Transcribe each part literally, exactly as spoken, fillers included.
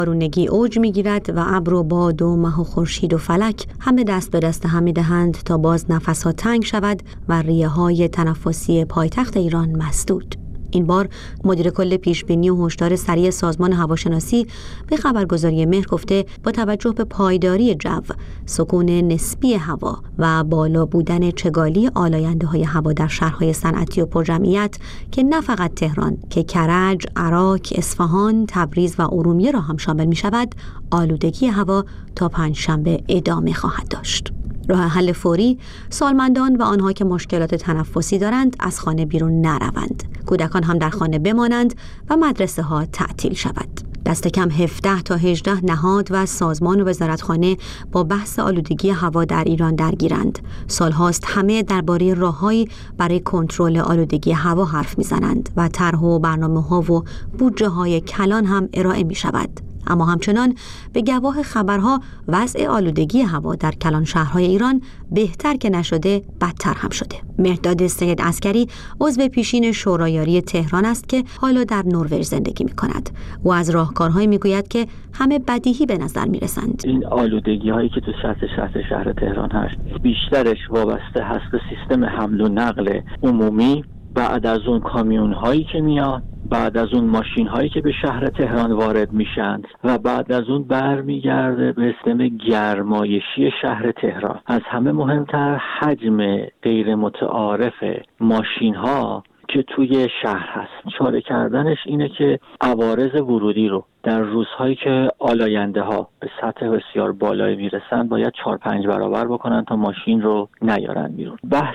بارونگی اوج میگیرد و ابر و باد و مه و خورشید و فلک همه دست به دست هم می‌دهند تا باز نفس‌ها تنگ شود و ریه‌های تنفسی پایتخت ایران مسدود. این بار مدیر کل پیشبینی و هشدار سریع سازمان هواشناسی به خبرگزاری مهر گفته با توجه به پایداری جو، سکون نسبی هوا و بالا بودن چگالی آلاینده‌های هوا در شهرهای صنعتی و پرجمعیت که نه فقط تهران که کرج، عراق، اصفهان، تبریز و ارومیه را هم شامل می‌شود، آلودگی هوا تا پنجشنبه ادامه خواهد داشت. راه حل فوری سالمندان و آنها که مشکلات تنفسی دارند از خانه بیرون نروند. کودکان هم در خانه بمانند و مدرسه ها تعطیل شود. دست کم هفده تا هجده نهاد و سازمان و وزارتخانه با بحث آلودگی هوا در ایران درگیرند. سالهاست همه درباره راههایی برای کنترل آلودگی هوا حرف میزنند و طرح و برنامه‌ها و بودجه‌های کلان هم ارائه می شود. اما همچنان به گواه خبرها وضع آلودگی هوا در کلان شهرهای ایران بهتر که نشده بدتر هم شده. مهرداد سید عسکری عضو پیشین شورایاری تهران است که حالا در نروژ زندگی می کند. او از راهکارهایی می گوید که همه بدیهی به نظر می رسند. این آلودگی هایی که تو سطح شهر شهر تهران هست بیشترش وابسته هست به سیستم حمل و نقل عمومی، بعد از اون کامیون هایی که میاد، بعد از اون ماشین هایی که به شهر تهران وارد میشن و بعد از اون برمیگرده به سیستم گرمایشی شهر تهران. از همه مهمتر حجم غیر متعارف ماشین ها که توی شهر هست. چاره کردنش اینه که عوارض ورودی رو در روزهایی که آلاینده ها به سطح بسیار بالایی میرسن باید چهار پنج برابر بکنن تا ماشین رو نیارن بیرون. بحث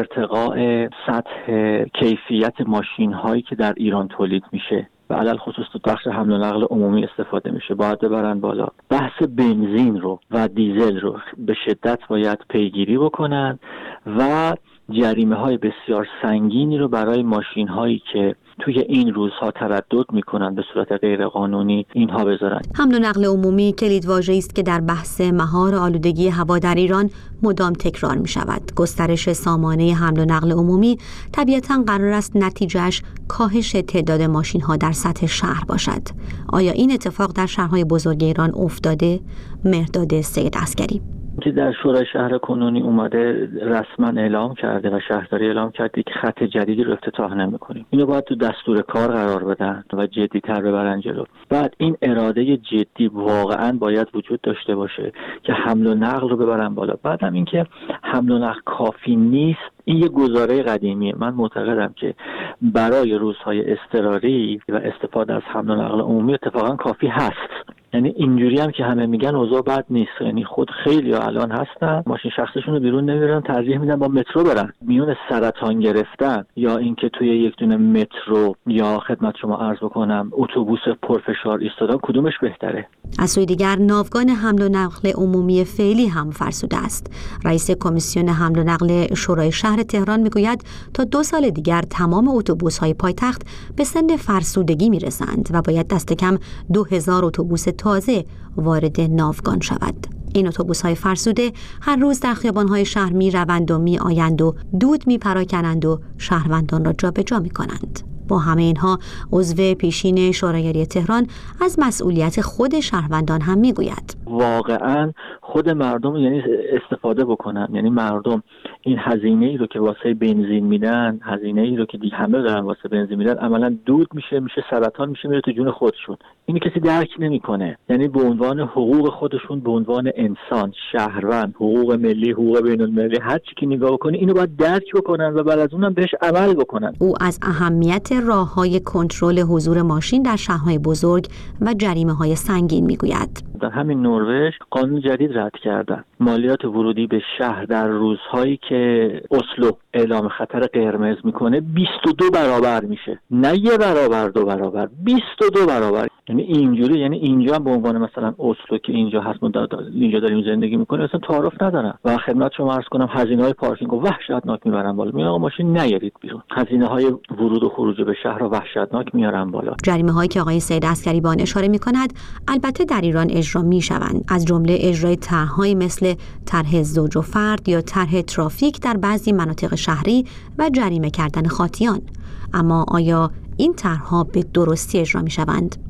ارتقاء سطح کیفیت ماشین هایی که در ایران تولید میشه و علل خصوص تو بخش حمل و نقل عمومی استفاده میشه باید ببرن بالا. بحث بنزین رو و دیزل رو به شدت باید پیگیری بکنن و جریمه های بسیار سنگینی رو برای ماشین هایی که توی این روزها تردد میکنن به صورت غیر قانونی اینها بذارن. حمل و نقل عمومی کلیدواژه‌ای است که در بحث مهار آلودگی هوا در ایران مدام تکرار می شود. گسترش سامانه حمل و نقل عمومی طبیعتاً قرار است نتیجهش کاهش تعداد ماشین ها در سطح شهر باشد. آیا این اتفاق در شهرهای بزرگ ایران افتاده؟ مهرداد سید عسکری که در شورای شهر کنونی اومده رسما اعلام کرده و شهرداری اعلام کرده که خط جدیدی رو افتتاح نمی‌کنیم. اینو باید تو دستور کار قرار بدن و جدی‌تر ببرن جلو. بعد این اراده جدی واقعا باید وجود داشته باشه که حمل و نقل رو ببرن بالا. بعدم اینکه حمل و نقل کافی نیست، این یه گزاره قدیمیه. من معتقدم که برای روزهای اضطراری و استفاده از حمل و نقل عمومی اتفاقا کافی هست. یعنی اینجوری هم که همه میگن اوضاع بد نیست. یعنی خود خیلی ها الان هستن ماشین شخصشون رو بیرون نمیبرن، ترجیح میدن با مترو برن. میون سرطان گرفتن یا اینکه توی یک دونه مترو یا خدمت شما عرض بکنم اتوبوس پرفشار ایستادن کدومش بهتره؟ از سوی دیگر ناوگان حمل و نقل عمومی فعلی هم فرسوده است. رئیس کمیسیون حمل و نقل شورای شهر تهران میگوید تا دو سال دیگر تمام اتوبوس‌های پایتخت به سن فرسودگی میرسند و باید دست کم دو هزار اتوبوس تازه وارد ناوگان شود. این اتوبوس‌های فرسوده هر روز در خیابان‌های شهر می‌روند و می‌آیند و دود می‌پراکنند و شهروندان را جابجا می‌کنند. با همه اینها عضو پیشین شورایاری تهران از مسئولیت خود شهروندان هم میگوید. واقعا خود مردم یعنی استفاده بکنن، یعنی مردم این هزینه ای رو که واسه بنزین میدن، هزینه ای رو که دیگه همه دارن واسه بنزین میدن، عملا دود میشه، میشه سرطان، میشه میره تو جون خودشون. اینو کسی درک نمیکنه. یعنی به عنوان حقوق خودشون، به عنوان انسان، شهروند، حقوق ملی، حقوق بین المللی، هر چی که نگاه بکنی اینو باید درک بکنن و بعد از اونم بهش عمل بکنن. او از اهمیت راه‌های کنترل حضور ماشین در شهرهای بزرگ و جریمه‌های سنگین میگوید. در همین نروژ قانون جدید رد کردن. مالیات ورودی به شهر در روزهایی که اسلو اعلام خطر قرمز میکنه بیست و دو برابر میشه. نه یه برابر، دو برابر، بیست و دو برابر. یعنی اینجوری، یعنی اینجا هم به عنوان مثلا اسلو که اینجا هست، اینجا داریم زندگی میکنیم، اصلا تعارف ندارن. و خدمت شما عرض کنم هزینه‌های پارکینگ رو وحشتناک میبرن بالا. میگن آقا ماشین نیارید بیرون. هزینه‌های ورود و خروج به شهر رو وحشتناک میارن بالا. جریمه‌هایی که آقای سید عسکری به آن اشاره میکند البته در ایران اجرا میشوند، از جمله اجرای طرح‌هایی مثل طرح زوج و فرد یا طرح ترافیک در بعضی مناطق شهری و جریمه کردن خاطیان. اما آیا این طرح‌ها به درستی اجرا می‌شوند؟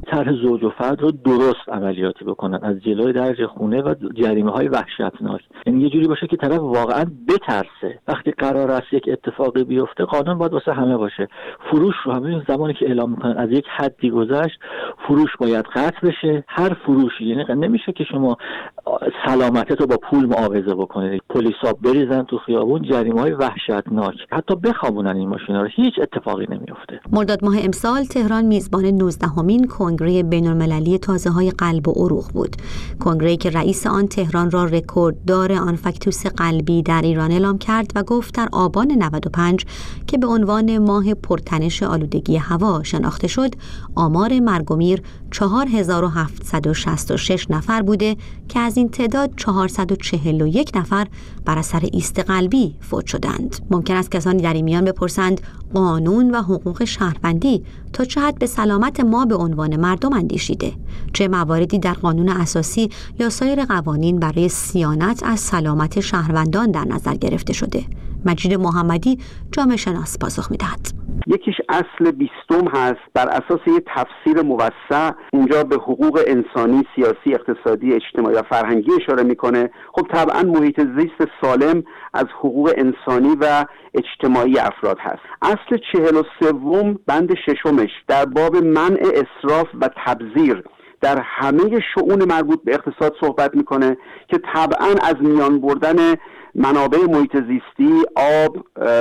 طرح زوج و فرد رو درست عملیاتی بکنن، از جلوی درج خونه و جریمه‌های وحشتناک. یعنی یه جوری باشه که طرف واقعا بترسه. وقتی قرار است یک اتفاقی بیفته، قانون باید واسه همه باشه. فروش رو همین زمانی که اعلام میکنن از یک حدی گذشت، فروش باید قطع بشه. هر فروشی، یعنی نمیشه که شما سلامتت رو با پول معاوضه بکنید. پلیسا بریزن تو خیابون، جریمه‌های وحشتناک، حتی بخوابونن این ماشینا رو، هیچ اتفاقی نمیفته. مرداد ماه امسال تهران میزبان نوزدهمین کنگره بین‌المللی تازه‌های قلب و عروق بود. کنگره‌ای که رئیس آن تهران را رکورددار آنفاکتوس قلبی در ایران اعلام کرد و گفت در آبان نود و پنج که به عنوان ماه پرتنش آلودگی هوا شناخته شد، آمار مرگ و میر چهار هزار و هفتصد و شصت و شش نفر بوده که از این تعداد چهارصد و چهل و یک نفر بر اثر ایست قلبی فوت شدند. ممکن است کسانی در این میان بپرسند قانون و حقوق شهروندی تا چه حد به سلامت ما به عنوان مردم اندیشیده؟ چه مواردی در قانون اساسی یا سایر قوانین برای صیانت از سلامت شهروندان در نظر گرفته شده؟ مجید محمدی جامعه شناس پاسخ می‌دهد. یکیش اصل بیستم هست، بر اساس یک تفسیر موسع اونجا به حقوق انسانی، سیاسی، اقتصادی، اجتماعی و فرهنگی اشاره میکنه. خب طبعا محیط زیست سالم از حقوق انسانی و اجتماعی افراد هست. اصل چهل و سوم بند ششمش در باب منع اسراف و تبذیر در همه شؤون مربوط به اقتصاد صحبت میکنه که طبعا از میان بردن منابع محیط زیستی، آب،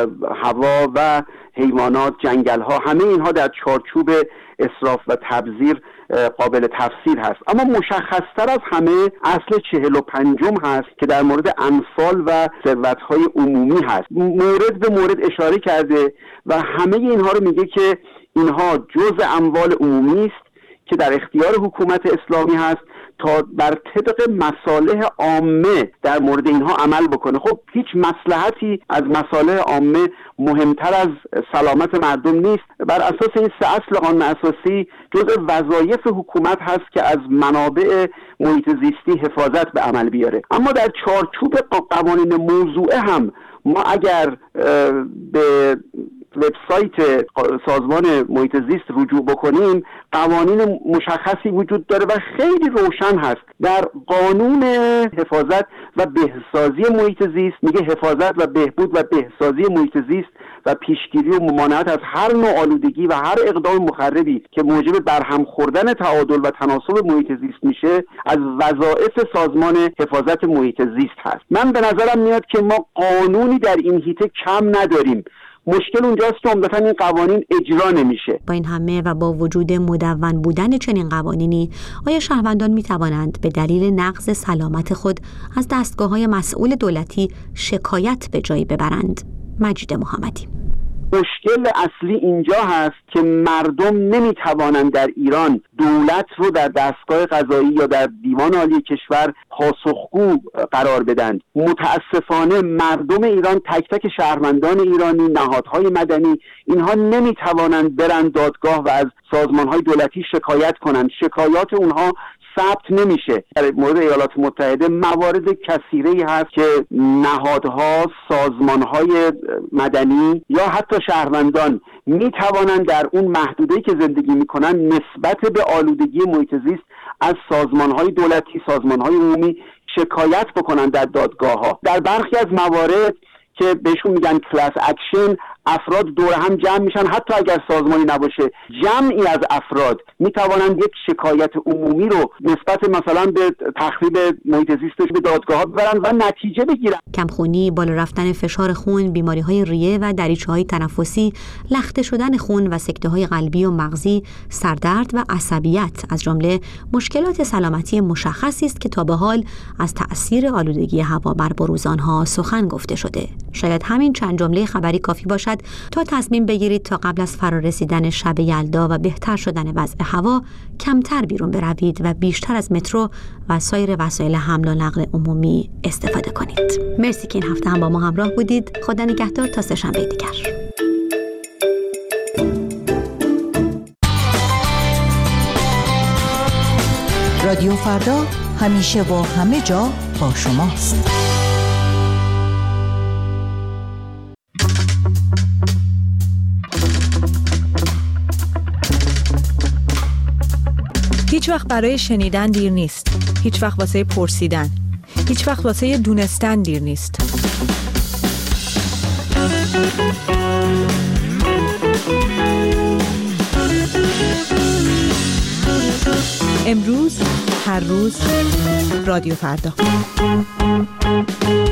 هوا و حیوانات، جنگل ها، همه اینها در چارچوب اسراف و تبذیر قابل تفسیر هست. اما مشخصتر از همه اصل چهل و پنجم هست که در مورد انفال و ثروت‌های عمومی هست. مورد به مورد اشاره کرده و همه اینها رو میگه که اینها جزء اموال عمومی است که در اختیار حکومت اسلامی هست تا بر طبق مصالح عامه در مورد اینها عمل بکنه. خب هیچ مصلحتی از مصالح عامه مهمتر از سلامت مردم نیست. بر اساس این سه اصل قانون اساسی جزء وظایف حکومت هست که از منابع محیط زیستی حفاظت به عمل بیاره. اما در چارچوب قوانین موضوعه هم ما اگر به وبسایت سازمان محیط زیست رجوع بکنیم، قوانین مشخصی وجود داره و خیلی روشن هست. در قانون حفاظت و بهسازی محیط زیست میگه حفاظت و بهبود و بهسازی محیط زیست و پیشگیری و ممانعت از هر نوع آلودگی و هر اقدام مخربی که موجب برهم خوردن تعادل و تناسب محیط زیست میشه از وظایف سازمان حفاظت محیط زیست هست. من به نظرم میاد که ما قانونی در این حیطه کم نداریم. مشکل اونجاست که عمدتاً این قوانین اجرا نمیشه. با این همه و با وجود مدون بودن چنین قوانینی، آیا شهروندان می توانند به دلیل نقض سلامت خود از دستگاه‌های مسئول دولتی شکایت به جایی ببرند؟ مجید محمدی. مشکل اصلی اینجا هست که مردم نمیتوانند در ایران دولت رو در دستگاه قضایی یا در دیوان عالی کشور پاسخگو قرار بدن. متاسفانه مردم ایران، تک تک شهروندان ایرانی، نهادهای مدنی، اینها نمیتوانند برند دادگاه و از سازمانهای دولتی شکایت کنند. شکایات اونها ثبت نمیشه. در مورد ایالات متحده موارد کثیره‌ای هست که نهادها، سازمانهای مدنی یا حتی شهروندان می توانند در اون محدوده‌ای که زندگی میکنن نسبت به آلودگی محیط زیست از سازمانهای دولتی، سازمانهای عمومی شکایت بکنن در دادگاه‌ها. در برخی از موارد که بهشون میگن کلاس اکشن، افراد دور هم جمع میشن، حتی اگر سازمانی نباشه جمعی از افراد میتوانند یک شکایت عمومی رو نسبت مثلا به تخریب محیط زیست به دادگاه ببرن و نتیجه بگیرن. کمخونی، بالا رفتن فشار خون، بیماری‌های ریه و دریچه‌های تنفسی، لخته شدن خون و سکته‌های قلبی و مغزی، سردرد و عصبیت از جمله مشکلات سلامتی مشخصی است که تا به حال از تأثیر آلودگی هوا بر بروز آنها سخن گفته شده. شاید همین چند جمله خبری کافی باشد تا تصمیم بگیرید تا قبل از فرارسیدن شب یلدا و بهتر شدن وضع هوا کمتر بیرون بروید و بیشتر از مترو و سایر وسایل حمل و نقل عمومی استفاده کنید. مرسی که این هفته هم با ما همراه بودید. خدا نگهدار تا سه شنبه دیگر. رادیو فردا همیشه و همه جا با شماست. هیچ وقت برای شنیدن دیر نیست. هیچ وقت واسه پرسیدن. هیچ وقت واسه دونستن دیر نیست. امروز، هر روز، رادیو فردا.